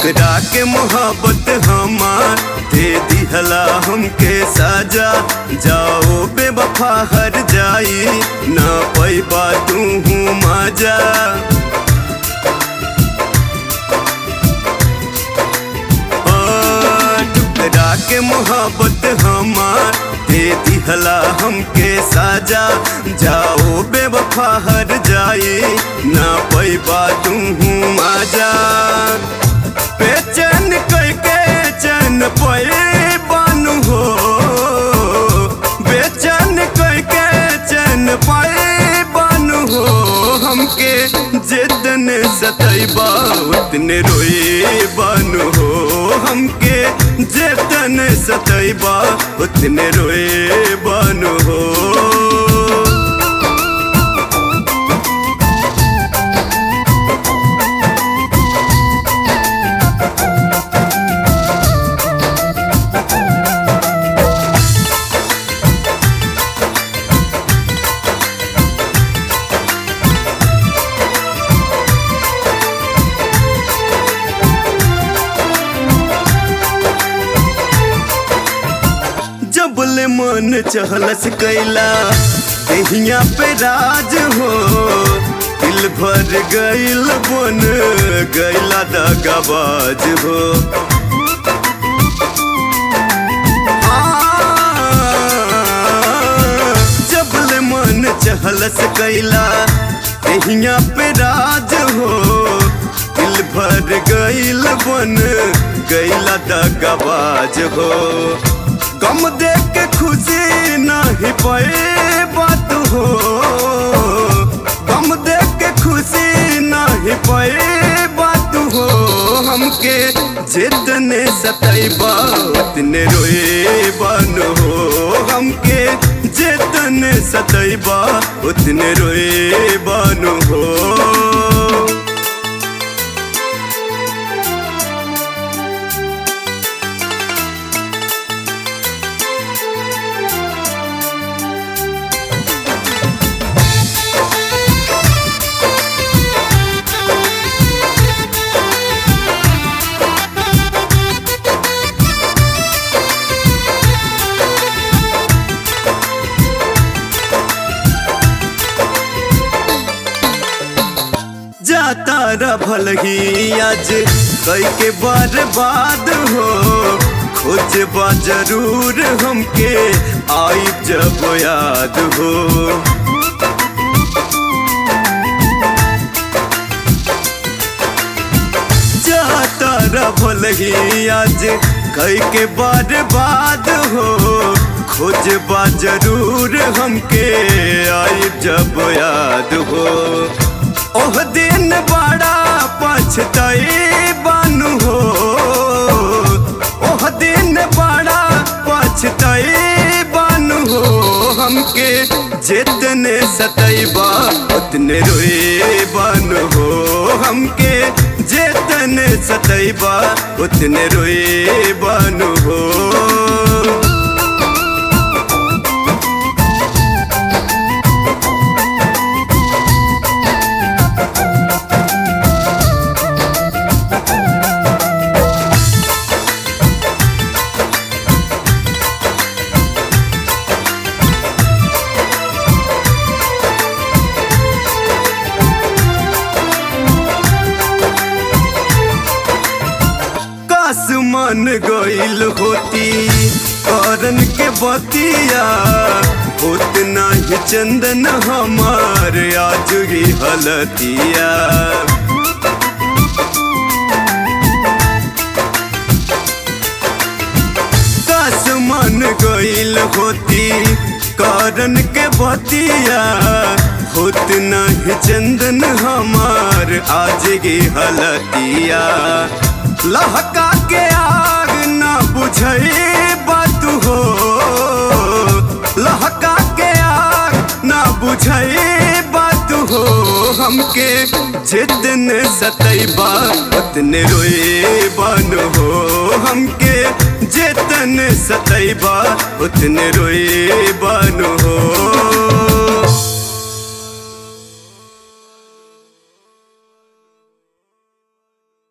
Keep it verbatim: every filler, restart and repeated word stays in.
ठुकरा के मोहब्बत हमार दे दिहला हमके साजा। जाओ बेवफा हर जाई ना पैबा तू हूँ माजा। ठुकरा के मोहब्बत हमार दे दिहला हमके साजा। जाओ बेवफा हर जाई ना पैबा तू हूँ माजा। बेचैन करके चैन पे बानू हो, बेचैन करके चैन पे बानू हो। हमके जितने सतैबा उतने रोए बानू हो। हमके जितने सतैबा उतने रोए बानू हो। जबले मन चहलस कैला देहिया पे राज हो। दिल भर गइल बन गइला दगाबाज हो। जबले मन चहलस कैला देहिया पे राज हो। दिल भर गइल बन गइला दगाबाज हो। गम देख के खुशी नहीं पाए बात हो। गम देख के खुशी नहीं पाए बात हो। हमके जितने सतैबा उतने रोए बान हो। हमके जितने सतैबा उतने रोए बान हो। तारा भलही आज कई के बर्बाद हो। खोजबा जरूर हमके आई जब याद हो। जा तारा भलही आज कई के बर्बाद हो। खोजबा जरूर हमके आई जब याद हो। ओह दिन बड़ा पछताई बानू हो। ओह दिन बड़ा पछताई बानू हो। हमके जितने सतैबा उतने रोए बानू हो। हमके जितने सतैबा उतने रोए बानू हो। मन गइल होती करन के बतिया। होत नहीं चंदन हमार आज ही हलतिया। दस मन गइल होती करन के बतिया। होत नहीं चंदन हमार आज ही हलतिया। लहका के आग ना बुझई बात हो। लहका के आग ना बुझई बात हो। हमके जितने सतैबा उतने रोए बान हो। हमके जितने सतैबा उतने रोए बान हो।